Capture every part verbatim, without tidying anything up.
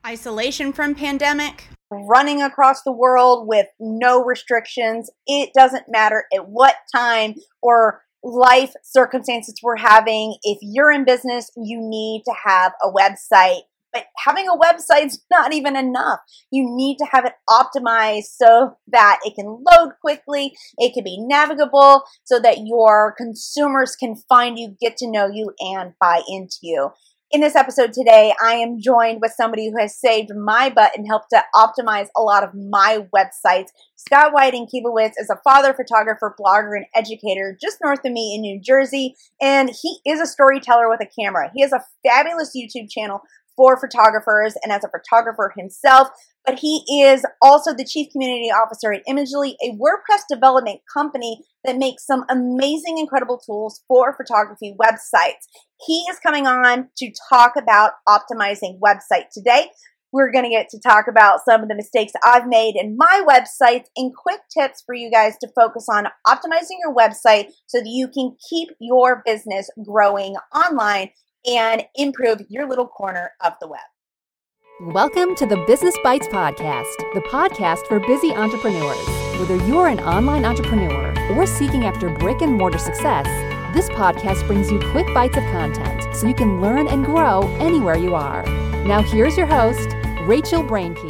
Isolation from pandemic. Running across the world with no restrictions. It doesn't matter at what time or life circumstances we're having. If you're in business, you need to have a website. But having a website's not even enough. You need to have it optimized so that it can load quickly, it can be navigable, so that your consumers can find you, get to know you, and buy into you. In this episode today, I am joined with somebody who has saved my butt and helped to optimize a lot of my websites. Scott Wyden-Kiebowitz is a father, photographer, blogger, and educator just north of me in New Jersey, and he is a storyteller with a camera. He has a fabulous YouTube channel for photographers and as a photographer himself, but he is also the Chief Community Officer at Imagely, a WordPress development company that makes some amazing, incredible tools for photography websites. He is coming on to talk about optimizing website today. We're going to get to talk about some of the mistakes I've made in my websites and quick tips for you guys to focus on optimizing your website so that you can keep your business growing online and improve your little corner of the web. Welcome to the Business Bites Podcast, the podcast for busy entrepreneurs. Whether you're an online entrepreneur or seeking after brick and mortar success, this podcast brings you quick bites of content so you can learn and grow anywhere you are. Now here's your host, Rachel Brainke.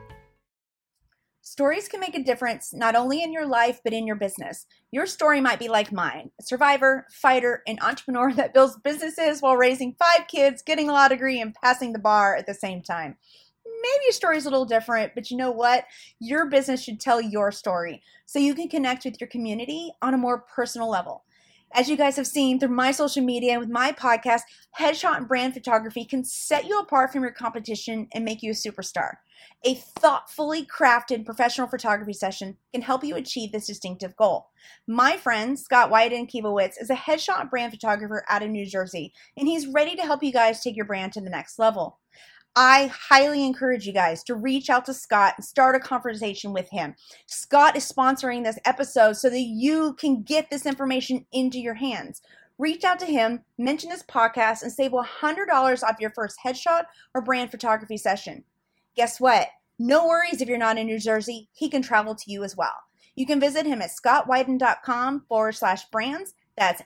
Stories can make a difference not only in your life, but in your business. Your story might be like mine, a survivor, fighter, an entrepreneur that builds businesses while raising five kids, getting a law degree, and passing the bar at the same time. Maybe your story is a little different, but you know what? Your business should tell your story so you can connect with your community on a more personal level. As you guys have seen through my social media and with my podcast, headshot and brand photography can set you apart from your competition and make you a superstar. A thoughtfully crafted professional photography session can help you achieve this distinctive goal. My friend, Scott Wyden-Kiebowitz, is a headshot and brand photographer out of New Jersey, and he's ready to help you guys take your brand to the next level. I highly encourage you guys to reach out to Scott and start a conversation with him. Scott is sponsoring this episode so that you can get this information into your hands. Reach out to him, mention this podcast, and save one hundred dollars off your first headshot or brand photography session. Guess what? No worries if you're not in New Jersey. He can travel to you as well. You can visit him at scottwyden.com forward slash brands. That's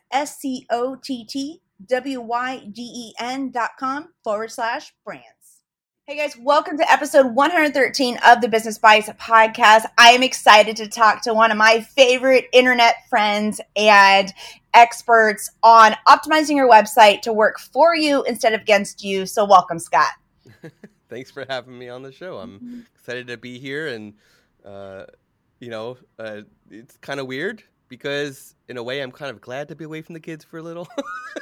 S-C-O-T-T-W-Y-D-E-N dot com forward slash brands. Hey guys, welcome to episode one hundred thirteen of the Business Bites podcast. I am excited to talk to one of my favorite internet friends and experts on optimizing your website to work for you instead of against you. So welcome, Scott. Thanks for having me on the show. I'm excited to be here, and uh, you know, uh, it's kind of weird because in a way I'm kind of glad to be away from the kids for a little.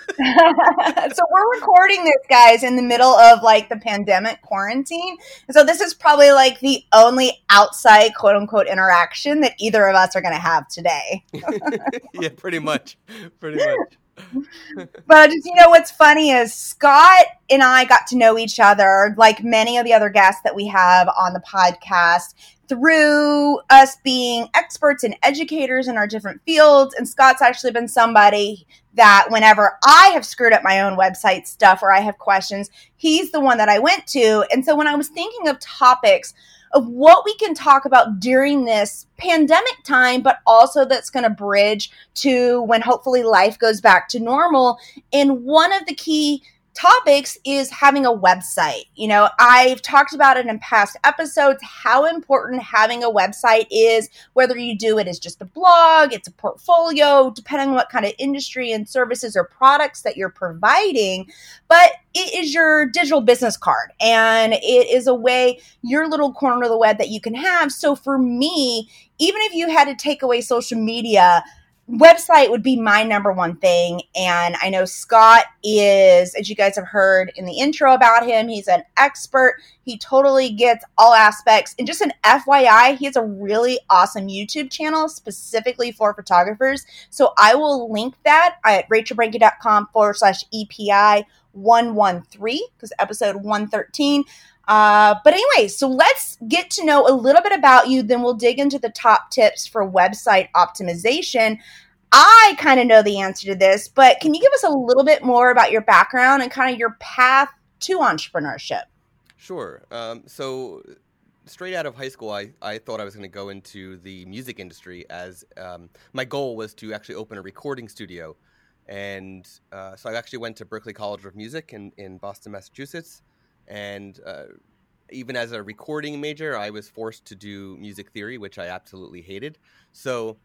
So we're recording this, guys, in the middle of like the pandemic quarantine. And so this is probably like the only outside quote unquote interaction that either of us are going to have today. Yeah, pretty much. Pretty much. But you know what's funny is Scott and I got to know each other, like many of the other guests that we have on the podcast, through us being experts and educators in our different fields. And Scott's actually been somebody that whenever I have screwed up my own website stuff or I have questions, he's the one that I went to. And so when I was thinking of topics of what we can talk about during this pandemic time, but also that's going to bridge to when hopefully life goes back to normal. And one of the key topics is having a website. You know, I've talked about it in past episodes, how important having a website is, whether you do it as just a blog, it's a portfolio, depending on what kind of industry and services or products that you're providing, but it is your digital business card and it is a way, your little corner of the web that you can have. So for me, even if you had to take away social media, website would be my number one thing. And I know Scott is, as you guys have heard in the intro about him, he's an expert. He totally gets all aspects. And just an F Y I, he has a really awesome YouTube channel specifically for photographers. So I will link that at rachelbrainke.com forward slash EPI 113, because episode one thirteen. Uh, but anyway, so let's get to know a little bit about you. Then we'll dig into the top tips for website optimization. I kind of know the answer to this, but can you give us a little bit more about your background and kind of your path to entrepreneurship? Sure. Um, so straight out of high school, I, I thought I was going to go into the music industry as um, my goal was to actually open a recording studio. And uh, so I actually went to Berklee College of Music in, in Boston, Massachusetts. And uh, even as a recording major, I was forced to do music theory, which I absolutely hated. So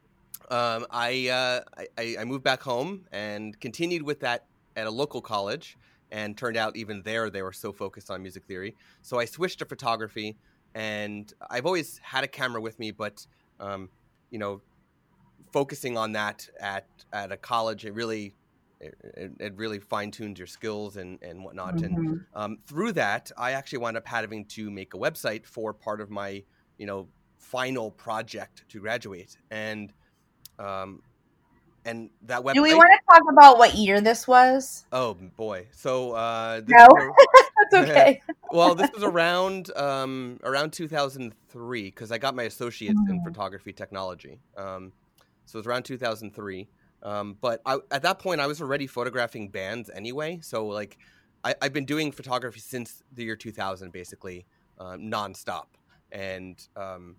um, I, uh, I I moved back home and continued with that at a local college. And turned out even there, they were so focused on music theory. So I switched to photography, and I've always had a camera with me, but, um, you know, focusing on that at, at a college, it really, it, it really fine-tuned your skills and, and whatnot. Mm-hmm. And um, through that, I actually wound up having to make a website for part of my, you know, final project to graduate. And, um, And that website. Do we want to talk about what year this was? Oh boy! So uh, this no, was, that's okay. well, this was around um, around two thousand three because I got my associates mm. in photography technology. Um, so it was around two thousand three. Um, but I, at that point, I was already photographing bands anyway. So like, I, I've been doing photography since the year two thousand, basically um, nonstop, and. Um,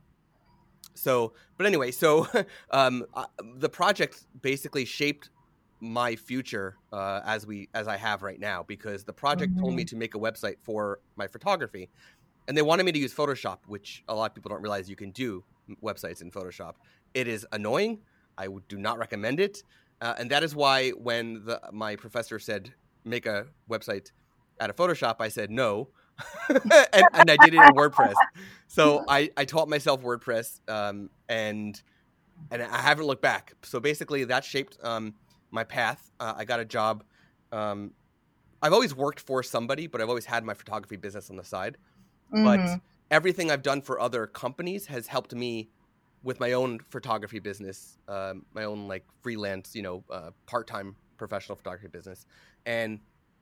So, but anyway, so um, uh, the project basically shaped my future uh, as we as I have right now, because the project mm-hmm. told me to make a website for my photography, and they wanted me to use Photoshop, which a lot of people don't realize you can do websites in Photoshop. It is annoying. I would do not recommend it, uh, and that is why when the, my professor said make a website out of Photoshop, I said no. and, and I did it in WordPress. So I, I taught myself WordPress, um, and and I haven't looked back. So basically, that shaped um, my path. Uh, I got a job. Um, I've always worked for somebody, but I've always had my photography business on the side. Mm-hmm. But everything I've done for other companies has helped me with my own photography business, um, my own like freelance, you know, uh, part-time professional photography business, and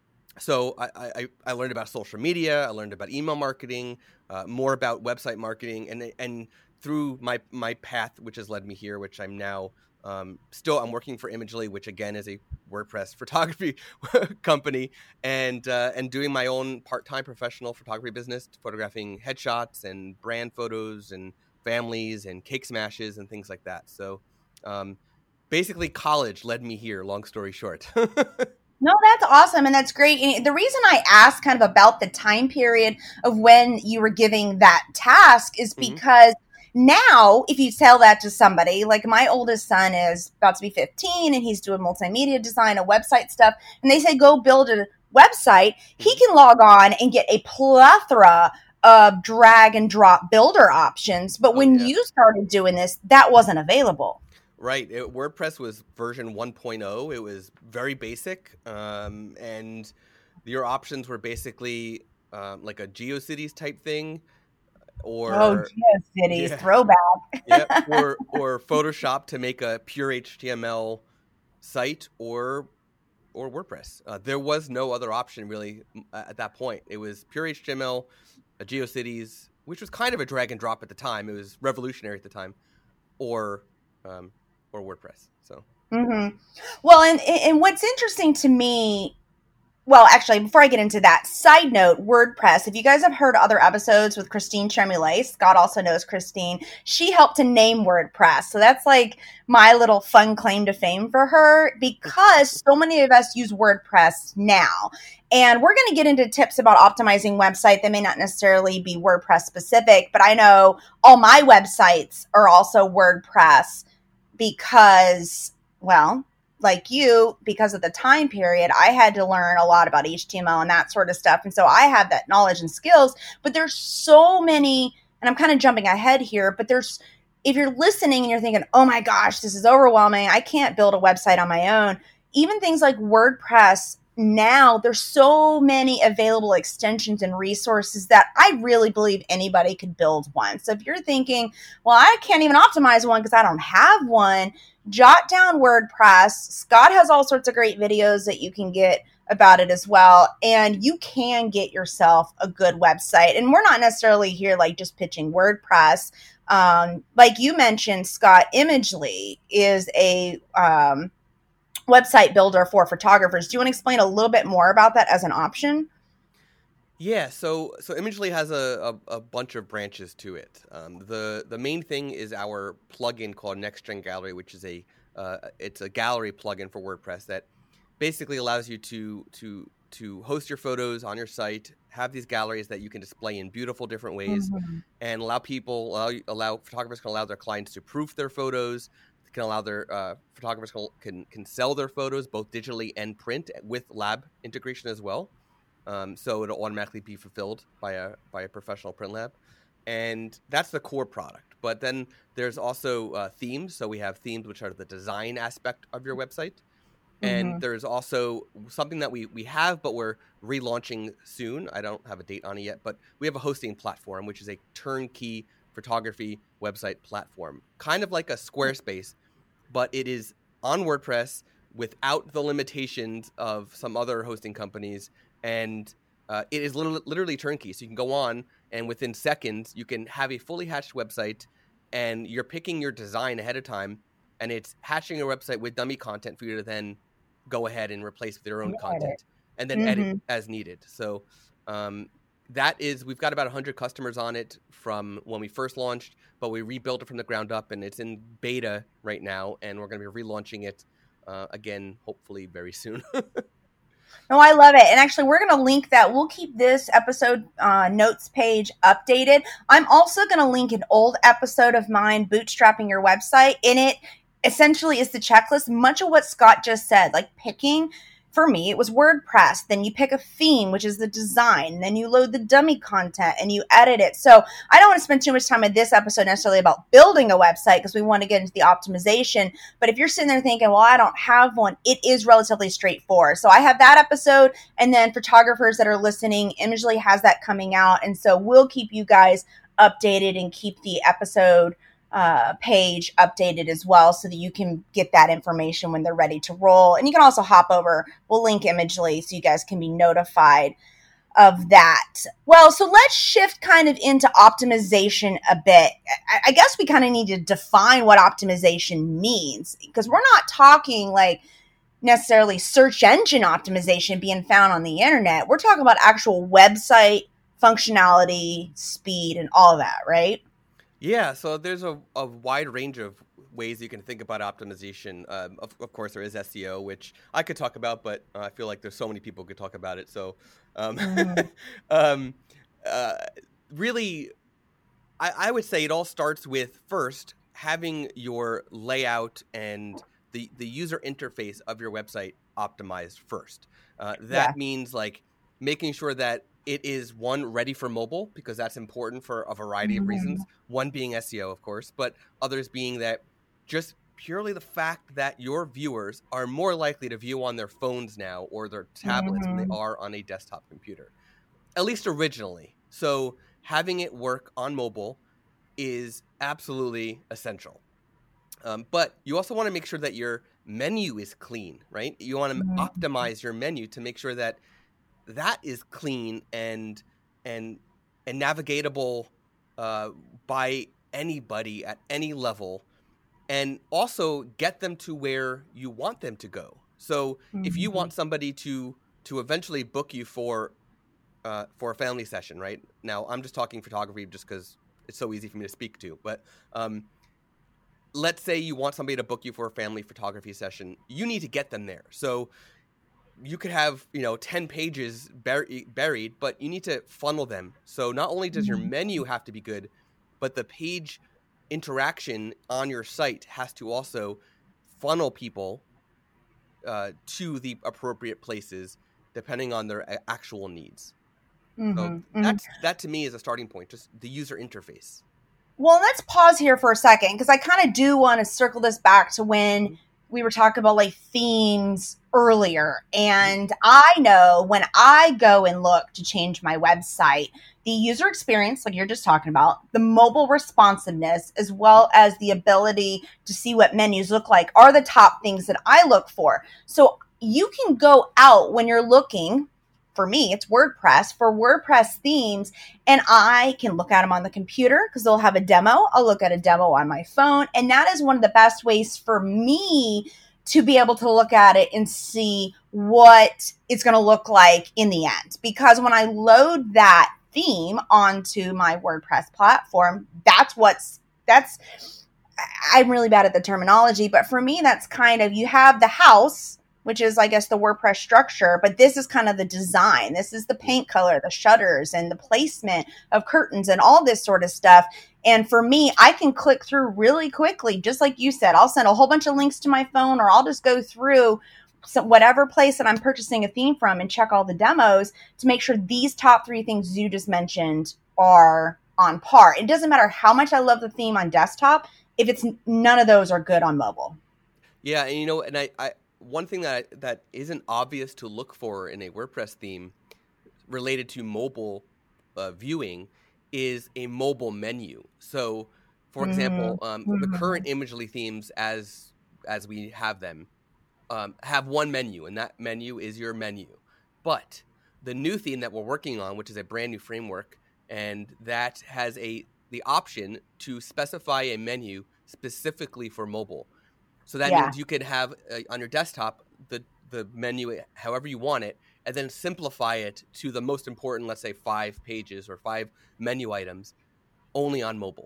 So I, I, I learned about social media. I learned about email marketing, uh, more about website marketing, and and through my my path, which has led me here, which I'm now um, still I'm working for Imagely, which again is a WordPress photography company, and uh, and doing my own part-time professional photography business, photographing headshots and brand photos and families and cake smashes and things like that. So um, basically, college led me here. Long story short. No, that's awesome. And that's great. And the reason I asked kind of about the time period of when you were giving that task is because mm-hmm. now if you tell that to somebody, like my oldest son is about to be fifteen and he's doing multimedia design and website stuff, and they say, go build a website, mm-hmm. he can log on and get a plethora of drag and drop builder options. But when oh, yeah. you started doing this, that wasn't available. Right. It, WordPress was version one point oh. It was very basic. Um, and your options were basically um, like a GeoCities type thing. Or, oh, GeoCities, yeah, throwback. yeah, or, or Photoshop to make a pure H T M L site, or or WordPress. Uh, there was no other option really at that point. It was pure H T M L, a GeoCities, which was kind of a drag and drop at the time. It was revolutionary at the time. Or... Um, or WordPress. So, mm-hmm. well, and and what's interesting to me, well, actually, before I get into that, side note, WordPress. If you guys have heard other episodes with Christine Tremulay, Scott also knows Christine. She helped to name WordPress, so that's like my little fun claim to fame for her, because so many of us use WordPress now. And we're going to get into tips about optimizing website that may not necessarily be WordPress specific, but I know all my websites are also WordPress. Because, well, like you, because of the time period, I had to learn a lot about H T M L and that sort of stuff. And so I have that knowledge and skills, but there's so many, and I'm kind of jumping ahead here, but there's, if you're listening and you're thinking, oh my gosh, this is overwhelming, I can't build a website on my own. Even things like WordPress, now there's so many available extensions and resources that I really believe anybody could build one. So if you're thinking, well, I can't even optimize one because I don't have one, jot down WordPress. Scott has all sorts of great videos that you can get about it as well. And you can get yourself a good website. And we're not necessarily here like just pitching WordPress. Um, like you mentioned, Scott, Imagely is a um, website builder for photographers. Do you want to explain a little bit more about that as an option? Yeah, so so Imagely has a, a, a bunch of branches to it. Um, the the main thing is our plugin called NextGen Gallery, which is a uh, it's a gallery plugin for WordPress that basically allows you to to to host your photos on your site, have these galleries that you can display in beautiful different ways, mm-hmm. and allow people allow, allow photographers can allow their clients to proof their photos. Can allow their uh, photographers can, can can sell their photos both digitally and print with lab integration as well. Um, so it'll automatically be fulfilled by a by a professional print lab, and that's the core product. But then there's also uh, themes. So we have themes which are the design aspect of your website, mm-hmm. and there's also something that we we have, but we're relaunching soon. I don't have a date on it yet, but we have a hosting platform, which is a turnkey photography website platform, kind of like a Squarespace, but it is on WordPress without the limitations of some other hosting companies. And uh, it is literally, literally turnkey. So you can go on and within seconds, you can have a fully hatched website and you're picking your design ahead of time and it's hatching your website with dummy content for you to then go ahead and replace with your own content and then mm-hmm. edit as needed. So um, that is, we've got about one hundred customers on it from when we first launched, but we rebuilt it from the ground up and it's in beta right now. And we're going to be relaunching it uh, again, hopefully very soon. No, I love it. And actually, we're going to link that. We'll keep this episode uh, notes page updated. I'm also going to link an old episode of mine, Bootstrapping Your Website. In it, essentially, is the checklist, much of what Scott just said, like picking. For me, it was WordPress. Then you pick a theme, which is the design. Then you load the dummy content and you edit it. So I don't want to spend too much time in this episode necessarily about building a website because we want to get into the optimization. But if you're sitting there thinking, well, I don't have one, it is relatively straightforward. So I have that episode. And then photographers that are listening, Imagely has that coming out. And so we'll keep you guys updated and keep the episode Uh, page updated as well so that you can get that information when they're ready to roll. And you can also hop over, we'll link Imagely so you guys can be notified of that. Well, so let's shift kind of into optimization a bit. I, I guess we kind of need to define what optimization means because we're not talking like necessarily search engine optimization being found on the internet. We're talking about actual website functionality, speed, and all of that, right? Yeah, so there's a, a wide range of ways you can think about optimization. Um, of, of course, there is S E O, which I could talk about, but uh, I feel like there's so many people who could talk about it. So um, mm. um, uh, really, I, I would say it all starts with first having your layout and the, the user interface of your website optimized first. Uh, that yeah. means like making sure that it is, one, ready for mobile, because that's important for a variety of reasons. One being S E O, of course, but others being that just purely the fact that your viewers are more likely to view on their phones now or their tablets mm-hmm. than they are on a desktop computer, at least originally. So having it work on mobile is absolutely essential. Um, but you also want to make sure that your menu is clean, right? You want to mm-hmm. optimize your menu to make sure that that is clean and and and navigatable uh, by anybody at any level, and also get them to where you want them to go. So mm-hmm. if you want somebody to to eventually book you for uh, for a family session, right? Now I'm just talking photography just because it's so easy for me to speak to, but um, let's say you want somebody to book you for a family photography session, you need to get them there. So you could have, you know, ten pages bur- buried, but you need to funnel them. So not only does your menu have to be good, but the page interaction on your site has to also funnel people uh, to the appropriate places depending on their a- actual needs. Mm-hmm. So mm-hmm. that's, that to me is a starting point, just the user interface. Well, let's pause here for a second because I kind of do want to circle this back to when mm-hmm. we were talking about like themes earlier. And I know when I go and look to change my website, the user experience, like you're just talking about, the mobile responsiveness, as well as the ability to see what menus look like are the top things that I look for. So you can go out when you're looking, for me, it's WordPress, for WordPress themes, and I can look at them on the computer because they'll have a demo. I'll look at a demo on my phone. And that is one of the best ways for me to be able to look at it and see what it's going to look like in the end. Because when I load that theme onto my WordPress platform, that's what's, that's, I'm really bad at the terminology, but for me, that's kind of, you have the house, which is, I guess, the WordPress structure, but this is kind of the design. This is the paint color, the shutters, and the placement of curtains and all this sort of stuff. And for me, I can click through really quickly, just like you said. I'll send a whole bunch of links to my phone, or I'll just go through some, whatever place that I'm purchasing a theme from and check all the demos to make sure these top three things you just mentioned are on par. It doesn't matter how much I love the theme on desktop if it's none of those are good on mobile. Yeah, and you know, and I, I one thing that I, that isn't obvious to look for in a WordPress theme related to mobile uh, viewing is a mobile menu. So, for example, um, Mm-hmm. the current Imagely themes, as as we have them, um, have one menu, and that menu is your menu. But the new theme that we're working on, which is a brand new framework, and that has a the option to specify a menu specifically for mobile. So that Yeah. means you can have uh, on your desktop the the menu however you want it, and then simplify it to the most important, let's say five pages or five menu items, only on mobile.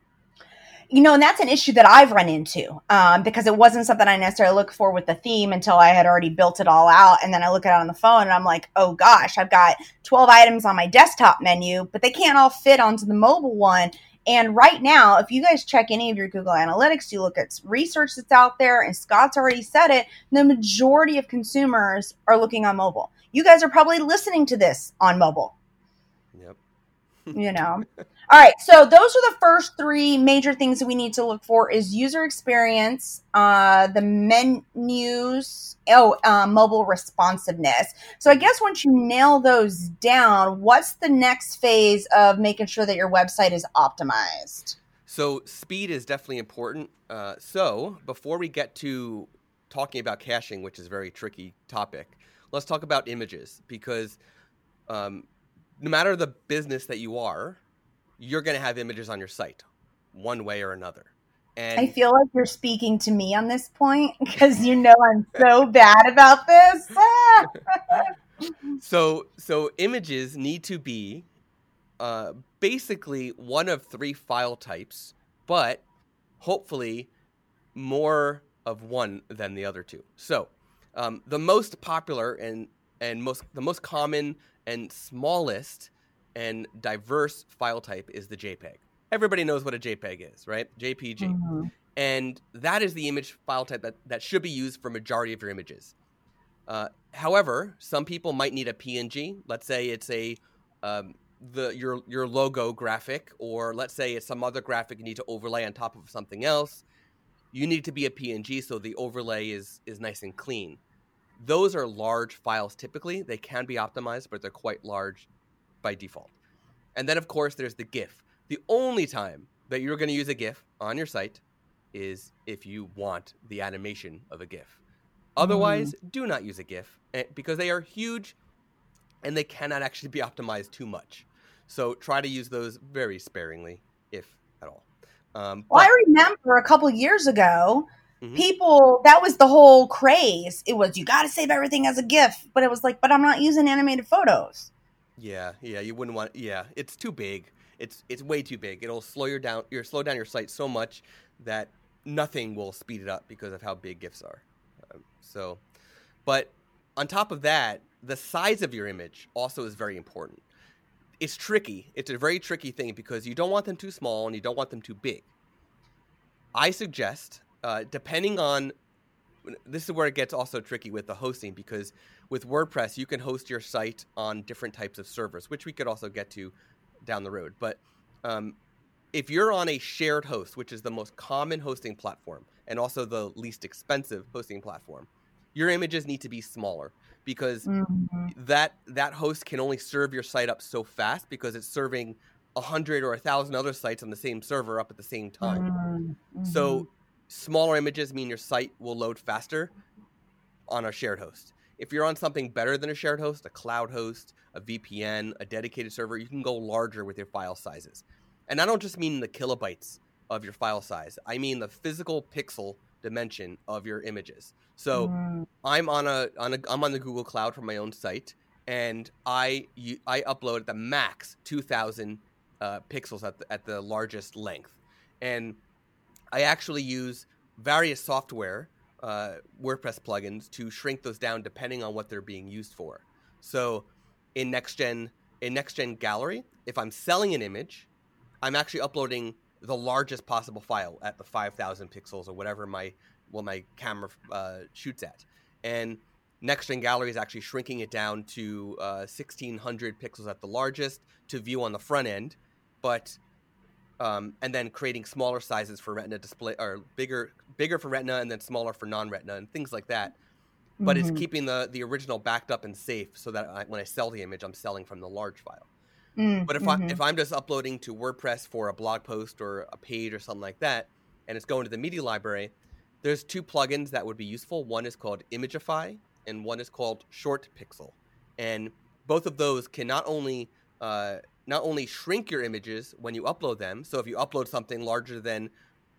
You know, and that's an issue that I've run into um, because it wasn't something I necessarily looked for with the theme until I had already built it all out. And then I look at it on the phone and I'm like, oh gosh, I've got twelve items on my desktop menu, but they can't all fit onto the mobile one. And right now, if you guys check any of your Google Analytics, you look at research that's out there, and Scott's already said it, the majority of consumers are looking on mobile. You guys are probably listening to this on mobile. Yep. You know. All right, so those are the first three major things that we need to look for: is user experience, uh, the menus, oh, uh, mobile responsiveness. So I guess once you nail those down, what's the next phase of making sure that your website is optimized? So speed is definitely important. Uh, so before we get to talking about caching, which is a very tricky topic, let's talk about images, because um, no matter the business that you are, you're going to have images on your site one way or another. And I feel like you're speaking to me on this point because you know I'm so bad about this. so so images need to be uh, basically one of three file types, but hopefully more of one than the other two. So um, the most popular and and most the most common and smallest and diverse file type is the JPEG. Everybody knows what a JPEG is, right? J P G. Mm-hmm. And that is the image file type that, that should be used for majority of your images. Uh, however, some people might need a P N G. Let's say it's a um, the your your logo graphic, or let's say it's some other graphic you need to overlay on top of something else. You need it to be a P N G so the overlay is is nice and clean. Those are large files typically. They can be optimized, but they're quite large by default. And then, of course, there's the GIF. The only time that you're going to use a GIF on your site is if you want the animation of a GIF. Otherwise, mm. do not use a GIF because they are huge and they cannot actually be optimized too much. So try to use those very sparingly, if at all. Um, well, but, I remember a couple years ago, mm-hmm. people, that was the whole craze. It was, you got to save everything as a GIF. But it was like, but I'm not using animated photos. Yeah, yeah, you wouldn't want. Yeah, it's too big. It's it's way too big. It'll slow your down. Your slow down your site so much that nothing will speed it up because of how big GIFs are. Um, so, but on top of that, the size of your image also is very important. It's tricky. It's a very tricky thing because you don't want them too small and you don't want them too big. I suggest, uh, depending on. This is where it gets also tricky with the hosting, because with WordPress, you can host your site on different types of servers, which we could also get to down the road. But um, if you're on a shared host, which is the most common hosting platform and also the least expensive hosting platform, your images need to be smaller because mm-hmm. that that host can only serve your site up so fast because it's serving a hundred or a thousand other sites on the same server up at the same time. Mm-hmm. So smaller images mean your site will load faster on a shared host. If you're on something better than a shared host, a cloud host, a V P N, a dedicated server, you can go larger with your file sizes. And I don't just mean the kilobytes of your file size. I mean the physical pixel dimension of your images. So Mm. I'm on a on a I'm on the Google Cloud for my own site, and I you, I upload at the max two thousand uh, pixels at the, at the largest length, and I actually use various software uh, WordPress plugins to shrink those down depending on what they're being used for. So in NextGen in NextGen Gallery, if I'm selling an image, I'm actually uploading the largest possible file at the five thousand pixels or whatever my well my camera uh, shoots at, and NextGen Gallery is actually shrinking it down to uh, sixteen hundred pixels at the largest to view on the front end, but um, and then creating smaller sizes for Retina display, or bigger bigger for Retina and then smaller for non-Retina and things like that. But Mm-hmm. it's keeping the the original backed up and safe so that I, when I sell the image, I'm selling from the large file. Mm-hmm. But if I if I'm just uploading to WordPress for a blog post or a page or something like that, and it's going to the media library, there's two plugins that would be useful. One is called Imagify, and one is called Short Pixel. And both of those can not only uh, not only shrink your images when you upload them. So if you upload something larger than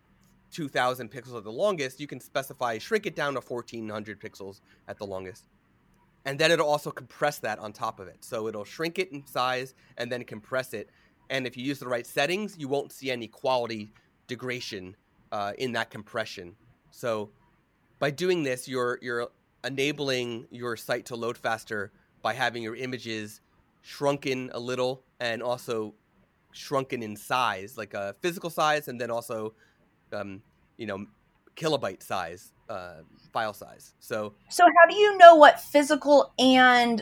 two thousand pixels at the longest, you can specify shrink it down to fourteen hundred pixels at the longest. And then it'll also compress that on top of it. So it'll shrink it in size and then compress it. And if you use the right settings, you won't see any quality degradation uh, in that compression. So by doing this, you're you're enabling your site to load faster by having your images shrunken a little and also shrunken in size, like a physical size, and then also, um, you know, kilobyte size, uh, file size. So, So how do you know what physical and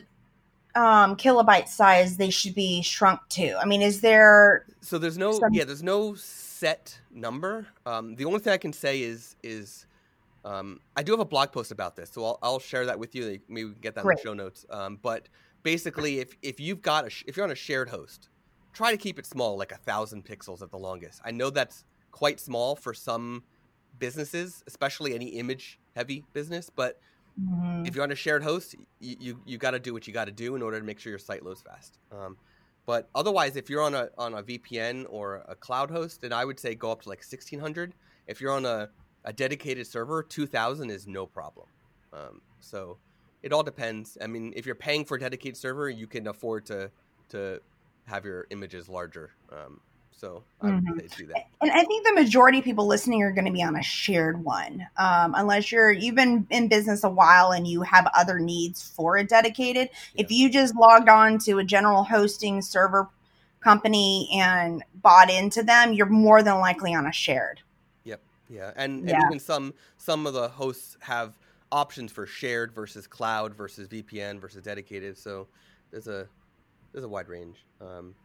um, kilobyte size they should be shrunk to? I mean, is there? so there's no, Some- yeah, there's no set number. Um, the only thing I can say is, is um, I do have a blog post about this, so I'll, I'll share that with you. Maybe we can get that Great. in the show notes. Um, but basically, if if you've got a, sh- if you're on a shared host, try to keep it small, like a thousand pixels at the longest. I know that's quite small for some businesses, especially any image heavy business, but Mhm. if you're on a shared host, you you, you got to do what you got to do in order to make sure your site loads fast. Um, but otherwise, if you're on a on a V P N or a cloud host, then I would say go up to like sixteen hundred. If you're on a, a dedicated server, two thousand is no problem. Um, so it all depends. I mean, if you're paying for a dedicated server, you can afford to to have your images larger. Um, so I would Mhm. say do that. And I think the majority of people listening are going to be on a shared one, um, unless you're you've been in business a while and you have other needs for a dedicated. If you just logged on to a general hosting server company and bought into them, you're more than likely on a shared. Yep. Yeah. And, Yeah. and even some some of the hosts have options for shared versus cloud versus V P N versus dedicated. So there's a there's a wide range. Um,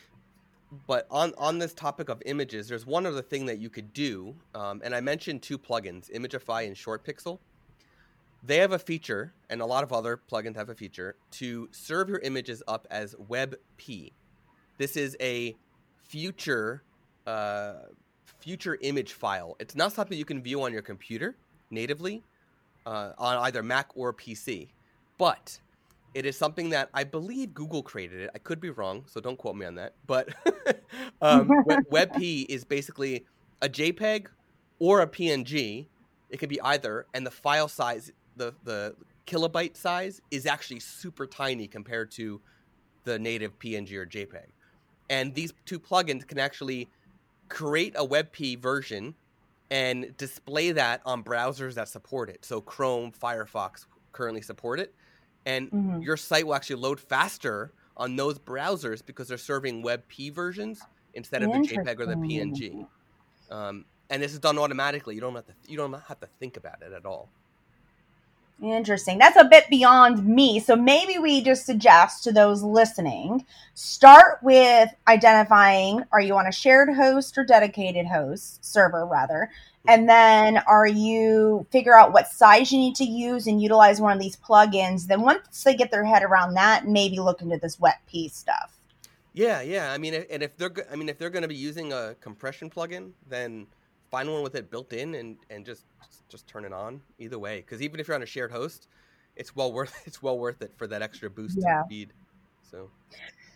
but on, on this topic of images, there's one other thing that you could do. Um, and I mentioned two plugins, Imagify and Short Pixel. They have a feature, and a lot of other plugins have a feature, to serve your images up as WebP. This is a future uh, future image file. It's not something you can view on your computer natively uh, on either Mac or P C, but it is something that I believe Google created it. I could be wrong, so don't quote me on that. But um, WebP is basically a JPEG or a P N G. It could be either, and the file size, the the kilobyte size, is actually super tiny compared to the native P N G or JPEG. And these two plugins can actually create a WebP version and display that on browsers that support it. So Chrome, Firefox currently support it. And Mhm. your site will actually load faster on those browsers because they're serving WebP versions instead of the JPEG or the P N G. Um, and this is done automatically. You don't have to. You don't have to think about it at all. Interesting. That's a bit beyond me. So maybe we just suggest to those listening, start with identifying, are you on a shared host or dedicated host, server rather? And then are you figure out what size you need to use and utilize one of these plugins. Then once they get their head around that, maybe look into this WebP stuff. Yeah, yeah. I mean, and if they're, I mean, if they're going to be using a compression plugin, then find one with it built in and, and just just turn it on. Either way, because even if you're on a shared host, it's well worth it's well worth it for that extra boost Yeah. to speed. So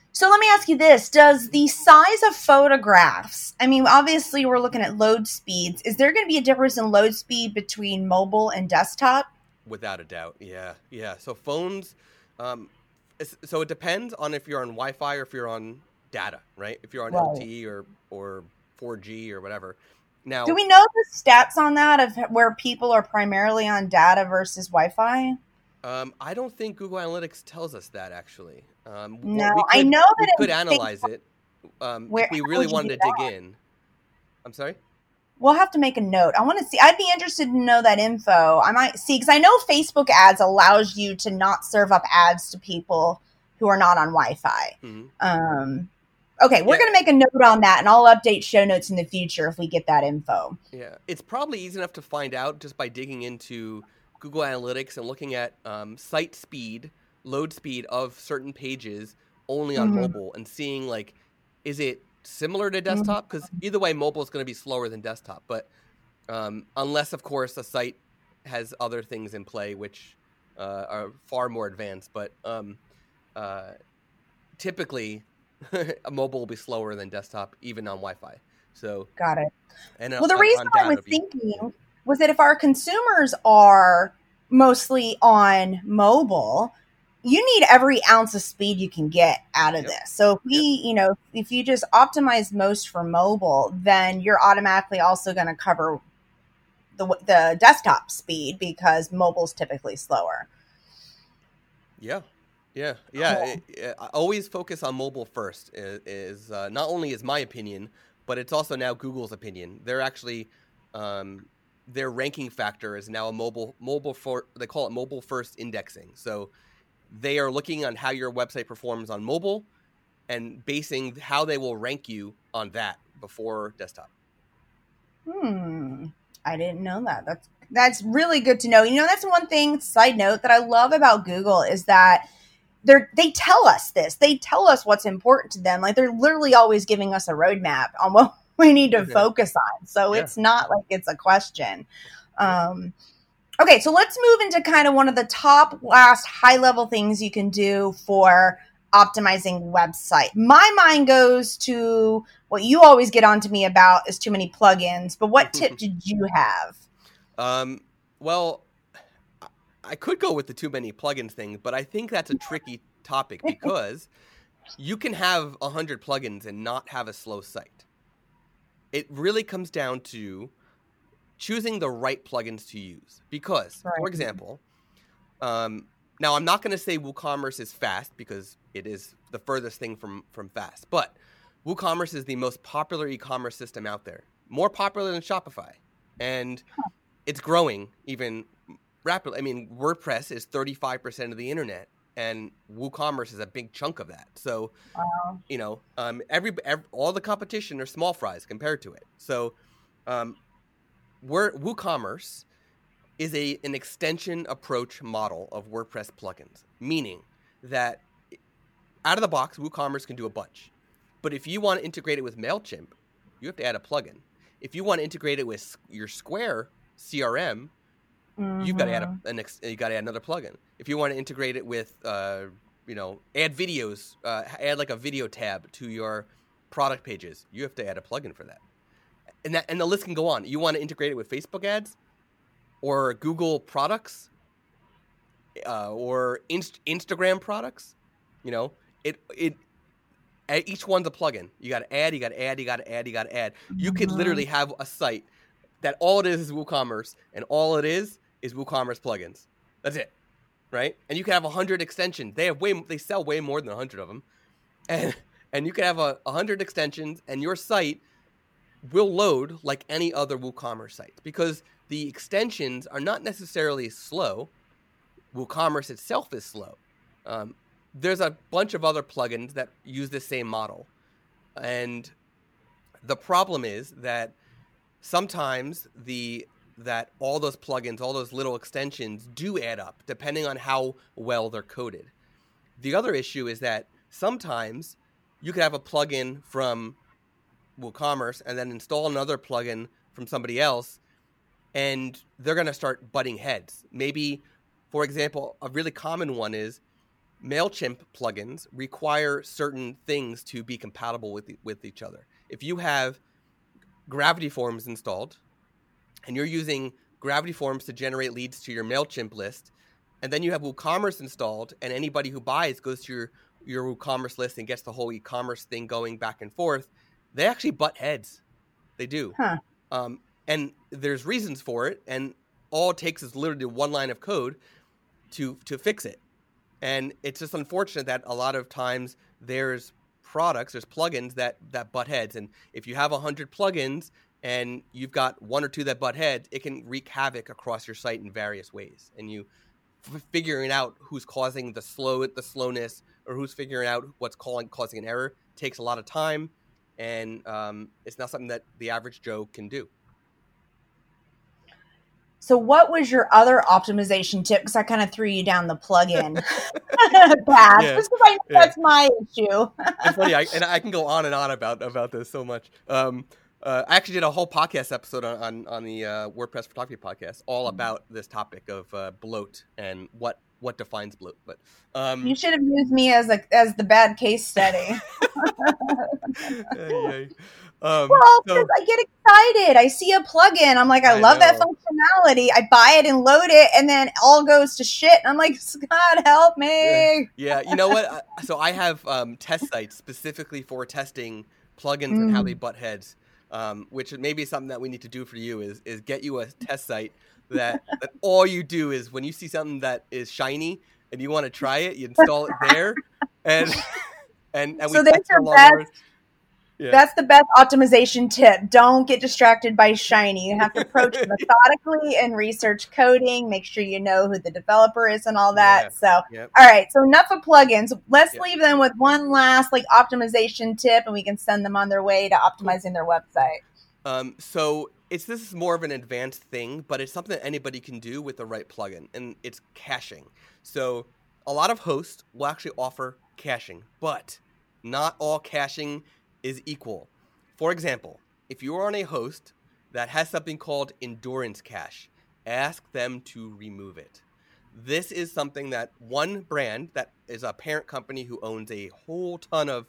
So let me ask you this. Does the size of photographs, I mean, obviously we're looking at load speeds. Is there going to be a difference in load speed between mobile and desktop? Without a doubt. Yeah. Yeah. So phones, um, so it depends on if you're on Wi-Fi or if you're on data, right? If you're on Right. L T E or, or four G or whatever. Now, Do we know the stats on that of where people are primarily on data versus Wi-Fi? um, I don't think Google Analytics tells us that actually. Um, w- No, we could, I know we that could in analyze it um, Where- if we how really would you wanted do to dig that? in. I'm sorry? We'll have to make a note. I want to see. I'd be interested to know that info. I might see, because I know Facebook ads allows you to not serve up ads to people who are not on Wi-Fi. Mm-hmm. Um, okay, we're Yeah. going to make a note on that, and I'll update show notes in the future if we get that info. Yeah, it's probably easy enough to find out just by digging into Google Analytics and looking at um, site speed, load speed of certain pages only on Mhm. mobile and seeing, like, is it similar to desktop? Because either way, mobile is going to be slower than desktop. But um, unless, of course, a site has other things in play, which uh, are far more advanced. But um, uh, typically, a mobile will be slower than desktop, even on Wi-Fi. So, Got it. and Well, the on- reason on I data was it'll be- thinking was that if our consumers are mostly on mobile, you need every ounce of speed you can get out of Yep. this. So if we, you know, if you just optimize most for mobile, then you're automatically also going to cover the the desktop speed because mobile's typically slower. Yeah, yeah, yeah. Cool. It- it- I always focus on mobile first. Is, is uh, not only is my opinion, but it's also now Google's opinion. They're actually um, their ranking factor is now a mobile mobile for they call it mobile first indexing. So they are looking on how your website performs on mobile and basing how they will rank you on that before desktop. Hmm. I didn't know that. That's that's really good to know. You know, that's one thing, side note, that I love about Google is that they're they tell us this. They tell us what's important to them. Like they're literally always giving us a roadmap on what we need to Okay. focus on. So Yeah. it's not like it's a question. Um okay, so let's move into kind of one of the top last high level things you can do for optimizing website. My mind goes to what you always get on to me about is too many plugins, but what tip did you have? Um, well, I- I could go with the too many plugins thing, but I think that's a tricky topic because you can have a hundred plugins and not have a slow site. It really comes down to choosing the right plugins to use. Because, Right. for example, um, now I'm not going to say WooCommerce is fast because it is the furthest thing from from fast, but WooCommerce is the most popular e-commerce system out there, more popular than Shopify, and it's growing even rapidly. I mean, WordPress is thirty-five percent of the internet, and WooCommerce is a big chunk of that. So, Wow. you know, um, every, every all the competition are small fries compared to it. So, um, we're, WooCommerce is a an extension approach model of WordPress plugins, meaning that out of the box, WooCommerce can do a bunch. But if you want to integrate it with MailChimp, you have to add a plugin. If you want to integrate it with your Square C R M, you've got to add a, an ex, you got to add another plugin. If you want to integrate it with, uh, you know, add videos, uh, add like a video tab to your product pages, you have to add a plugin for that. And that and the list can go on. You want to integrate it with Facebook ads, or Google products, uh, or Inst- Instagram products. You know, it it each one's a plugin. You got to add, you got to add, you got to add, you got to add. You could literally have a site that all it is is WooCommerce, and all it is is WooCommerce plugins. That's it, right? And you can have a hundred extensions. They have way they sell way more than a hundred of them, and and you can have a, a hundred extensions, and your site will load like any other WooCommerce site because the extensions are not necessarily slow. WooCommerce itself is slow. Um, there's a bunch of other plugins that use the same model. And the problem is that sometimes the that all those plugins, all those little extensions do add up depending on how well they're coded. The other issue is that sometimes you could have a plugin from WooCommerce and then install another plugin from somebody else, and they're going to start butting heads. Maybe, for example, a really common one is MailChimp plugins require certain things to be compatible with with each other. If you have Gravity Forms installed and you're using Gravity Forms to generate leads to your MailChimp list, and then you have WooCommerce installed, and anybody who buys goes to your, your WooCommerce list and gets the whole e-commerce thing going back and forth, they actually butt heads. They do. Huh. Um, and there's reasons for it, and all it takes is literally one line of code to to fix it. And it's just unfortunate that a lot of times there's products, there's plugins that, that butt heads. And if you have one hundred plugins and you've got one or two that butt heads, it can wreak havoc across your site in various ways. And you f- figuring out who's causing the slow the slowness or who's figuring out what's calling, causing an error takes a lot of time. And um, it's not something that the average Joe can do. So what was your other optimization tip? Because I kind of threw you down the plugin path. Yeah, Just because I know yeah. that's my issue. It's funny, I, and I can go on and on about about this so much. Um, uh, I actually did a whole podcast episode on on, on the uh, WordPress Photography podcast, all about this topic of uh, bloat and what what defines bloat. But um, You should have used me as a as the bad case study. yeah, yeah. Um, Well, so- because I get excited. I see a plugin. I'm like, I, I love that know. functionality. I buy it and load it, and then all goes to shit. And I'm like, God help me. Yeah, you know what? I- So I have um, test sites specifically for testing plugins and how Mm. they butt heads, um, which may be something that we need to do for you is is get you a test site that, that all you do is when you see something that is shiny and you want to try it, you install it there, and and, and So we there's test your along best- ours. Yeah. That's the best optimization tip. Don't get distracted by shiny. You have to approach it methodically and research coding. Make sure you know who the developer is and all that. Yeah. So, Yep. all right. So enough of plugins. Let's Yep. leave them with one last like optimization tip, and we can send them on their way to optimizing their website. Um, so it's this is more of an advanced thing, but it's something that anybody can do with the right plugin, and it's caching. So a lot of hosts will actually offer caching, but not all caching is equal. For example, if you are on a host that has something called endurance cache, ask them to remove it. This is something that one brand that is a parent company who owns a whole ton of,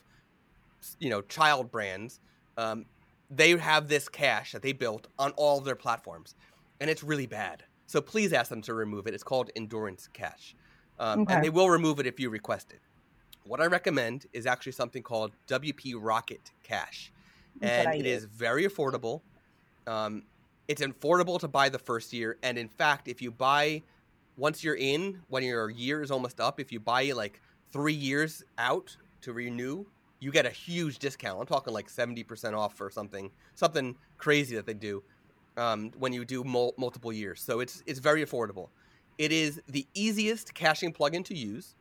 you know, child brands, um, they have this cache that they built on all of their platforms, and it's really bad. So please ask them to remove it. It's called endurance cache, um, Okay. and they will remove it if you request it. What I recommend is actually something called W P Rocket Cache, That's and what I it use. is very affordable. Um, it's affordable to buy the first year, and in fact, if you buy once you're in, when your year is almost up, if you buy like three years out to renew, you get a huge discount. I'm talking like seventy percent off or something, something crazy that they do um, when you do mul- multiple years. So it's it's very affordable. It is the easiest caching plugin to use.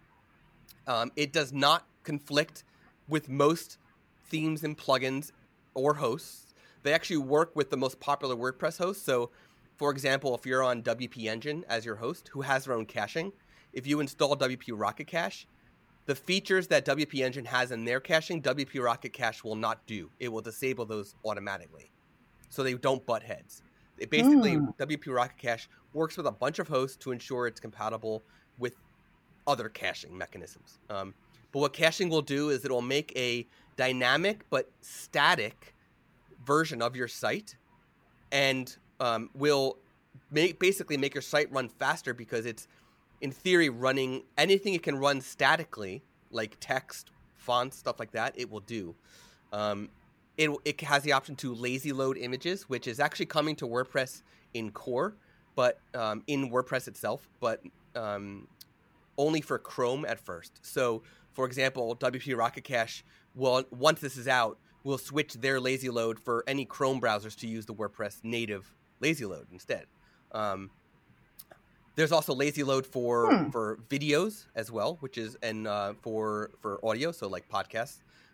Um, it does not conflict with most themes and plugins or hosts. They actually work with the most popular WordPress hosts. So, for example, if you're on W P Engine as your host, who has their own caching, if you install W P Rocket Cache, the features that W P Engine has in their caching, W P Rocket Cache will not do. It will disable those automatically, so they don't butt heads. It basically, Mm. W P Rocket Cache works with a bunch of hosts to ensure it's compatible with other caching mechanisms. Um, but what caching will do is it will make a dynamic but static version of your site, and um, will make, basically make your site run faster because it's, in theory, running anything it can run statically, like text, fonts, stuff like that, it will do. Um, it, it has the option to lazy load images, which is actually coming to WordPress in core, but um, in WordPress itself, but um, only for Chrome at first. So, for example, W P Rocket Cache will, once this is out, will switch their lazy load for any Chrome browsers to use the WordPress native lazy load instead. Um, there's also lazy load for Hmm. for videos as well, which is and uh, for for audio, so like podcasts.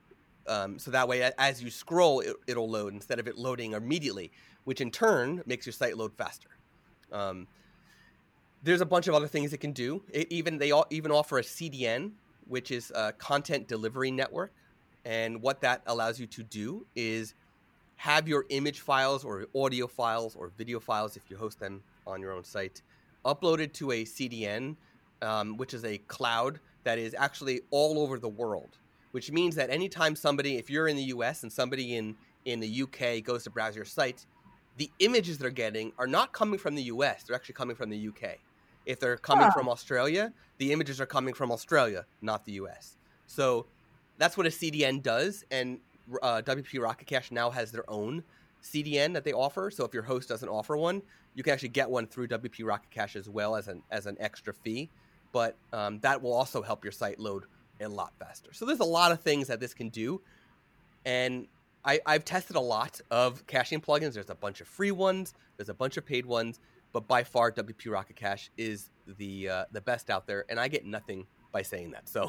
Um, so that way, a- as you scroll, it, it'll load instead of it loading immediately, which in turn makes your site load faster. Um, there's a bunch of other things it can do. It even they all, even offer a C D N, which is a content delivery network, and what that allows you to do is have your image files or audio files or video files, if you host them on your own site, uploaded to a C D N, um, which is a cloud that is actually all over the world, which means that anytime somebody, if you're in the U S and somebody in, in the U K goes to browse your site, the images they're getting are not coming from the U S. They're actually coming from the U K. If they're coming huh. from Australia, the images are coming from Australia, not the U S. So that's what a C D N does. And uh, W P Rocket Cache now has their own C D N that they offer. So if your host doesn't offer one, you can actually get one through W P Rocket Cache as well as an as an extra fee. But um, that will also help your site load a lot faster. So there's a lot of things that this can do. And I, I've tested a lot of caching plugins. There's a bunch of free ones. There's a bunch of paid ones. But by far, W P Rocket Cache is the uh, the best out there. And I get nothing by saying that. So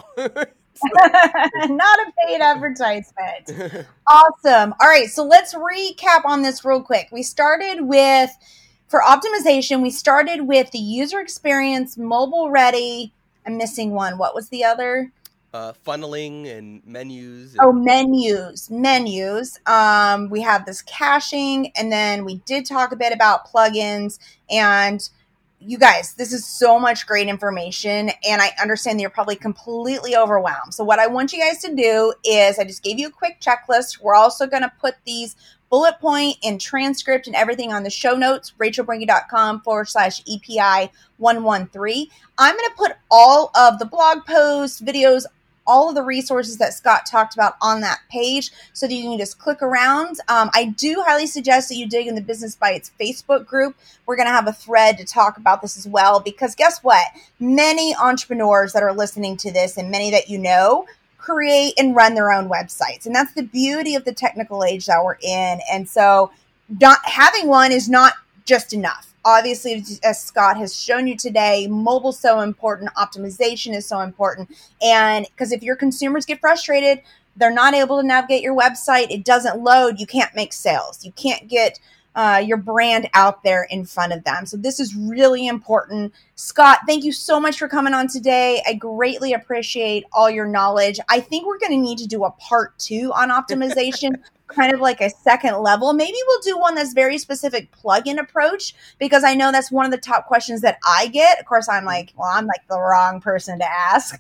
not a paid advertisement. Awesome. All right. So let's recap on this real quick. We started with, for optimization, we started with the user experience, mobile ready. I'm missing one. What was the other? Uh, funneling and menus. And- oh, menus, menus. Um, we have this caching, and then we did talk a bit about plugins. And you guys, this is so much great information, and I understand that you're probably completely overwhelmed. So what I want you guys to do is, I just gave you a quick checklist. We're also going to put these bullet point and transcript and everything on the show notes, rachelbrinky.com forward slash EPI 113. I'm going to put all of the blog posts, videos, all of the resources that Scott talked about on that page so that you can just click around. Um, I do highly suggest that you dig in the Business Bites Facebook group. We're going to have a thread to talk about this as well, because guess what? Many entrepreneurs that are listening to this, and many that you know, create and run their own websites. And that's the beauty of the technical age that we're in. And so not having one is not just enough. Obviously, as Scott has shown you today, mobile is so important. Optimization is so important. And because if your consumers get frustrated, they're not able to navigate your website, it doesn't load, you can't make sales. You can't get uh, your brand out there in front of them. So this is really important. Scott, thank you so much for coming on today. I greatly appreciate all your knowledge. I think we're going to need to do a part two on optimization. Kind of like a second level. Maybe we'll do one that's very specific plugin approach, because I know that's one of the top questions that I get. Of course, I'm like, well, I'm like the wrong person to ask,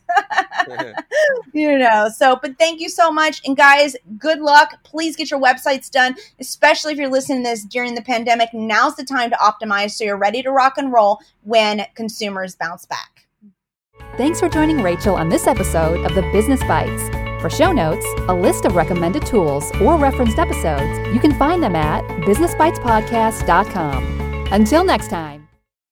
you know, so, but thank you so much. And guys, good luck. Please get your websites done, especially if you're listening to this during the pandemic. Now's the time to optimize so you're ready to rock and roll when consumers bounce back. Thanks for joining Rachel on this episode of the Business Bites. For show notes, a list of recommended tools, or referenced episodes, you can find them at business bites podcast dot com. Until next time.